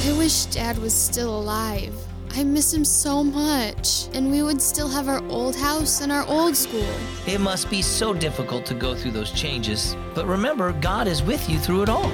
I wish Dad was still alive. I miss him so much, and we would still have our old house and our old school. It must be so difficult to go through those changes, but remember, God is with you through it all.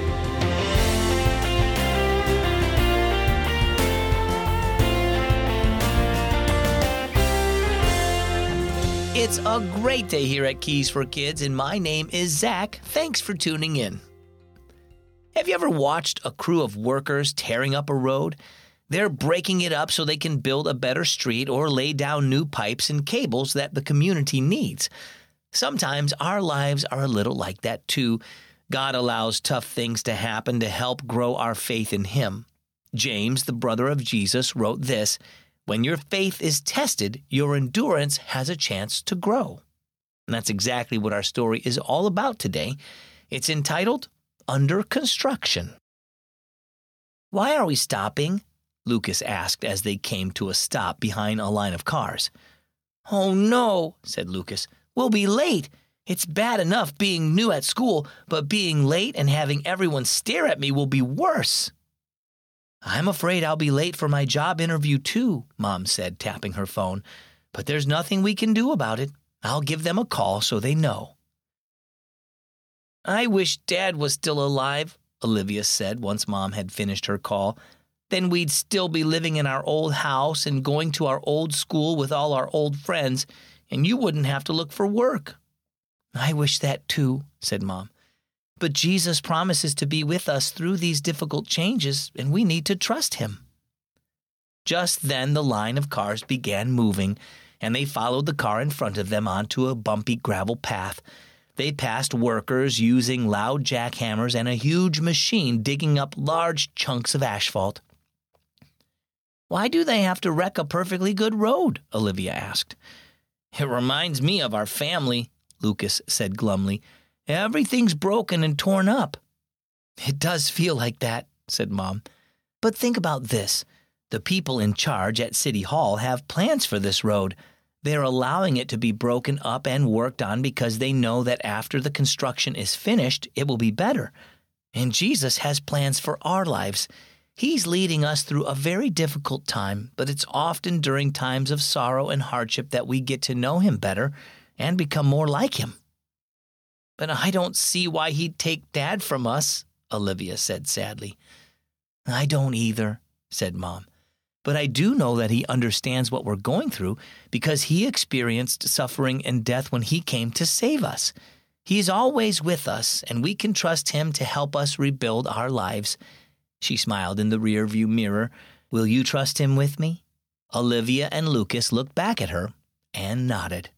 It's a great day here at Keys for Kids, and my name is Zach. Thanks for tuning in. Have you ever watched a crew of workers tearing up a road? They're breaking it up so they can build a better street or lay down new pipes and cables that the community needs. Sometimes our lives are a little like that too. God allows tough things to happen to help grow our faith in Him. James, the brother of Jesus, wrote this: "When your faith is tested, your endurance has a chance to grow." And that's exactly what our story is all about today. It's entitled, Under Construction. "Why are we stopping?" Lucas asked as they came to a stop behind a line of cars. "Oh no," said Lucas. "We'll be late. It's bad enough being new at school, but being late and having everyone stare at me will be worse." "I'm afraid I'll be late for my job interview too," Mom said, tapping her phone. "But there's nothing we can do about it. I'll give them a call so they know." "I wish Dad was still alive," Olivia said once Mom had finished her call. "Then we'd still be living in our old house and going to our old school with all our old friends, and you wouldn't have to look for work." "I wish that too," said Mom. "But Jesus promises to be with us through these difficult changes, and we need to trust Him." Just then the line of cars began moving, and they followed the car in front of them onto a bumpy gravel path. They passed workers using loud jackhammers and a huge machine digging up large chunks of asphalt. "Why do they have to wreck a perfectly good road?" Olivia asked. "It reminds me of our family," Lucas said glumly. "Everything's broken and torn up." "It does feel like that," said Mom. "But think about this. The people in charge at City Hall have plans for this road. They're allowing it to be broken up and worked on because they know that after the construction is finished, it will be better. And Jesus has plans for our lives. He's leading us through a very difficult time, but it's often during times of sorrow and hardship that we get to know Him better and become more like Him." "But I don't see why He'd take Dad from us," Olivia said sadly. "I don't either," said Mom. "But I do know that He understands what we're going through because He experienced suffering and death when He came to save us. He's always with us, and we can trust Him to help us rebuild our lives." She smiled in the rearview mirror. "Will you trust Him with me?" Olivia and Lucas looked back at her and nodded.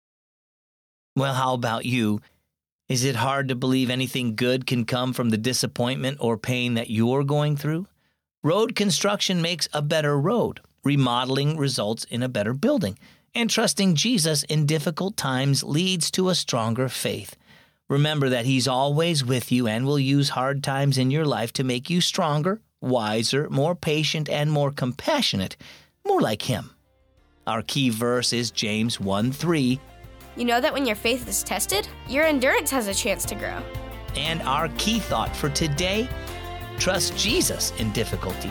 Well, how about you? Is it hard to believe anything good can come from the disappointment or pain that you're going through? Road construction makes a better road. Remodeling results in a better building. And trusting Jesus in difficult times leads to a stronger faith. Remember that He's always with you and will use hard times in your life to make you stronger, wiser, more patient, and more compassionate, more like Him. Our key verse is James 1:3. You know that when your faith is tested, your endurance has a chance to grow. And our key thought for today, trust Jesus in difficulty.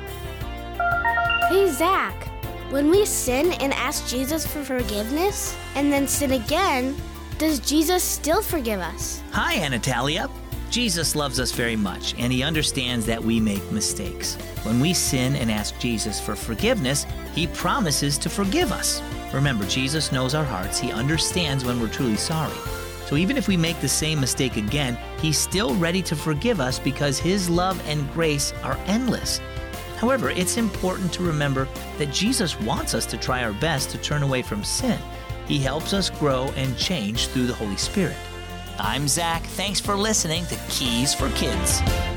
Hey, Zach, when we sin and ask Jesus for forgiveness and then sin again, does Jesus still forgive us? Hi, Anatalia. Jesus loves us very much, and He understands that we make mistakes. When we sin and ask Jesus for forgiveness, He promises to forgive us. Remember, Jesus knows our hearts. He understands when we're truly sorry. So even if we make the same mistake again, He's still ready to forgive us because His love and grace are endless. However, it's important to remember that Jesus wants us to try our best to turn away from sin. He helps us grow and change through the Holy Spirit. I'm Zach. Thanks for listening to Keys for Kids.